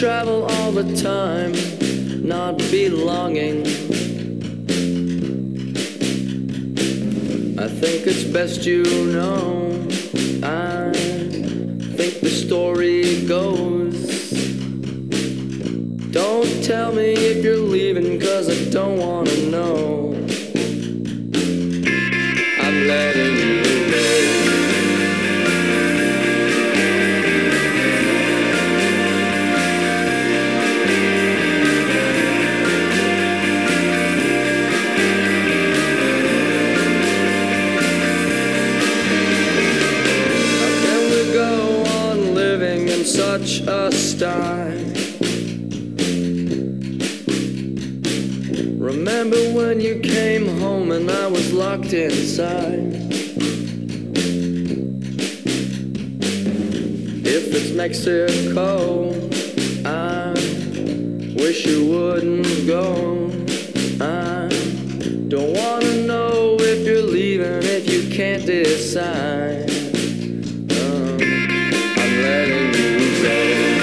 travel all the time, not belonging. I think it's best you know. I think the story goes. Don't tell me if you're leaving, 'cause I don't wanna know. I'm letting you go. How can we go on living in such a style? Remember when you came home and I was locked inside? If it's Mexico, I wish you wouldn't go. I don't wanna know if you're leaving if you can't decide. I'm letting you go.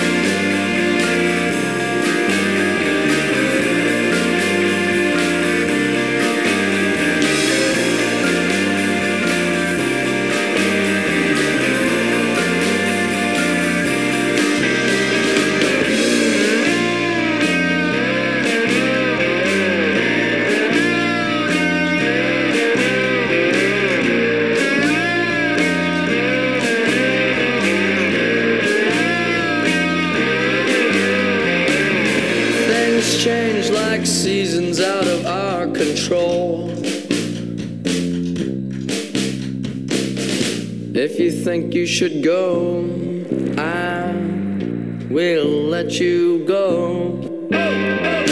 Change like seasons out of our control. If you think you should go, I will let you go.